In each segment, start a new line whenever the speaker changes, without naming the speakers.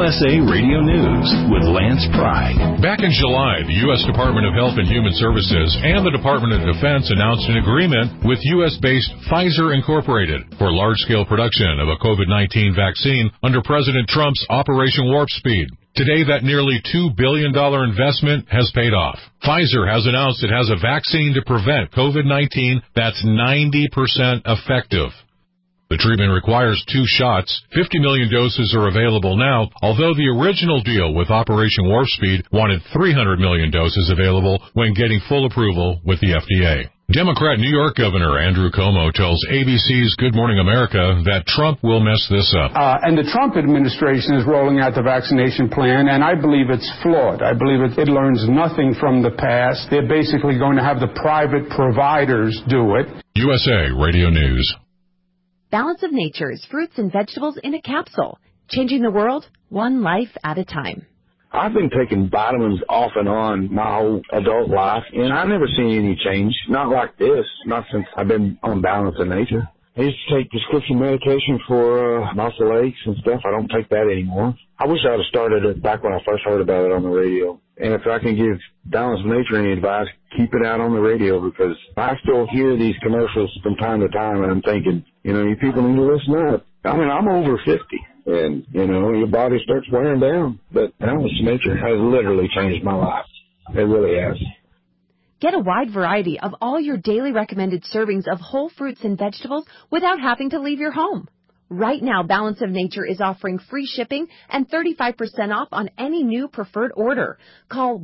USA Radio News with Lance Pry.
Back in July, the U.S. Department of Health and Human Services and the Department of Defense announced an agreement with U.S.-based Pfizer Incorporated for large-scale production of a COVID-19 vaccine under President Trump's Operation Warp Speed. Today, that nearly $2 billion investment has paid off. Pfizer has announced it has a vaccine to prevent COVID-19 that's 90% effective. The treatment requires 2 shots. 50 million doses are available now, although the original deal with Operation Warp Speed wanted 300 million doses available when getting full approval with the FDA. Democrat New York Governor Andrew Cuomo tells ABC's Good Morning America that Trump will mess this up.
And the Trump administration is rolling out the vaccination plan, and I believe it's flawed. I believe it learns nothing from the past. They're basically going to have the private providers do it.
USA Radio News.
Balance of Nature's fruits and vegetables in a capsule, changing the world one life at a time.
I've been taking vitamins off and on my whole adult life, and I've never seen any change. Not like this, not since I've been on Balance of Nature. I used to take prescription medication for muscle aches and stuff. I don't take that anymore. I wish I would have started it back when I first heard about it on the radio. And if I can give Balance of Nature any advice, keep it out on the radio, because I still hear these commercials from time to time, and I'm thinking, you people need to listen up. I mean, I'm over 50, and, your body starts wearing down. But Balance of Nature has literally changed my life. It really has.
Get a wide variety of all your daily recommended servings of whole fruits and vegetables without having to leave your home. Right now, Balance of Nature is offering free shipping and 35% off on any new preferred order. Call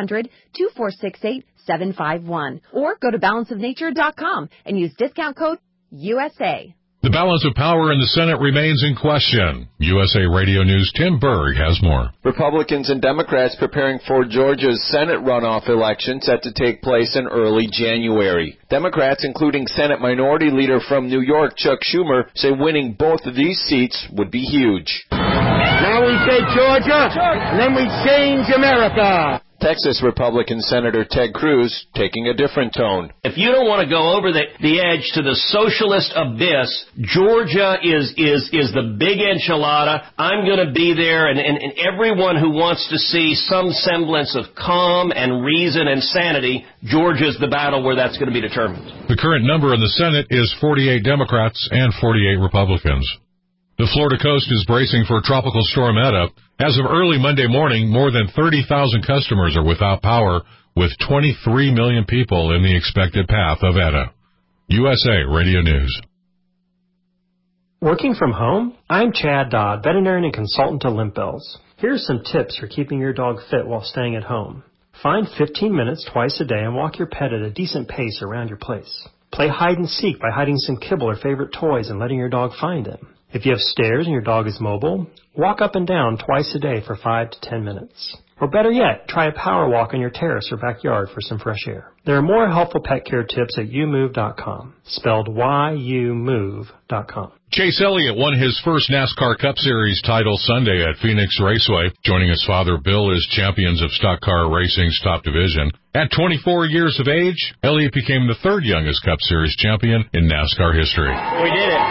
1-800-246-8751 or go to balanceofnature.com and use discount code USA.
The balance of power in the Senate remains in question. USA Radio News' Tim Berg has more.
Republicans and Democrats preparing for Georgia's Senate runoff election set to take place in early January. Democrats, including Senate Minority Leader from New York, Chuck Schumer, say winning both of these seats would be huge.
Now we say Georgia, and then we change America.
Texas Republican Senator Ted Cruz taking a different tone.
If you don't want to go over the edge to the socialist abyss, Georgia is the big enchilada. I'm going to be there, and everyone who wants to see some semblance of calm and reason and sanity, Georgia's the battle where that's going to be determined.
The current number in the Senate is 48 Democrats and 48 Republicans. The Florida coast is bracing for Tropical Storm Eta. As of early Monday morning, more than 30,000 customers are without power, with 23 million people in the expected path of Eta. USA Radio News.
Working from home? I'm Chad Dodd, veterinarian and consultant to Limp Bells. Here's some tips for keeping your dog fit while staying at home. Find 15 minutes twice a day and walk your pet at a decent pace around your place. Play hide and seek by hiding some kibble or favorite toys and letting your dog find them. If you have stairs and your dog is mobile, walk up and down twice a day for 5 to 10 minutes. Or better yet, try a power walk on your terrace or backyard for some fresh air. There are more helpful pet care tips at youmove.com, spelled YOUMOVE.com.
Chase Elliott won his first NASCAR Cup Series title Sunday at Phoenix Raceway, joining his father Bill as champions of stock car racing's top division. At 24 years of age, Elliott became the third youngest Cup Series champion in NASCAR history.
We did it.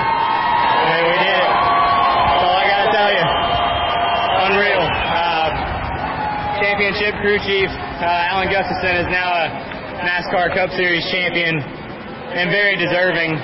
Championship crew chief Alan Gustafson is now a NASCAR Cup Series champion and very deserving.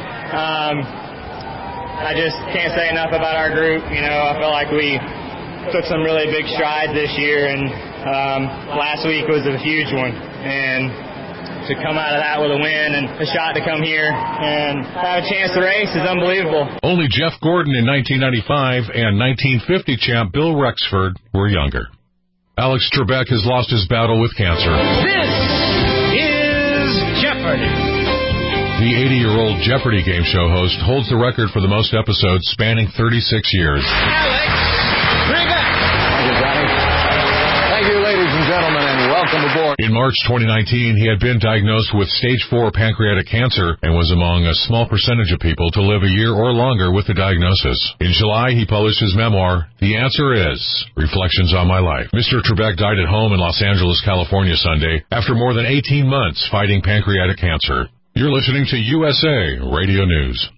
I just can't say enough about our group. I feel like we took some really big strides this year, and last week was a huge one. And to come out of that with a win and a shot to come here and have a chance to race is unbelievable.
Only Jeff Gordon in 1995 and 1950 champ Bill Rexford were younger. Alex Trebek has lost his battle with cancer.
This is Jeopardy!
The 80-year-old Jeopardy game show host holds the record for the most episodes, spanning 36 years.
Alex Trebek!
Thank you, Johnny. Thank you, ladies and gentlemen, and welcome aboard.
In March 2019, he had been diagnosed with stage 4 pancreatic cancer and was among a small percentage of people to live a year or longer with the diagnosis. In July, he published his memoir, The Answer Is, Reflections on My Life. Mr. Trebek died at home in Los Angeles, California Sunday after more than 18 months fighting pancreatic cancer. You're listening to USA Radio News.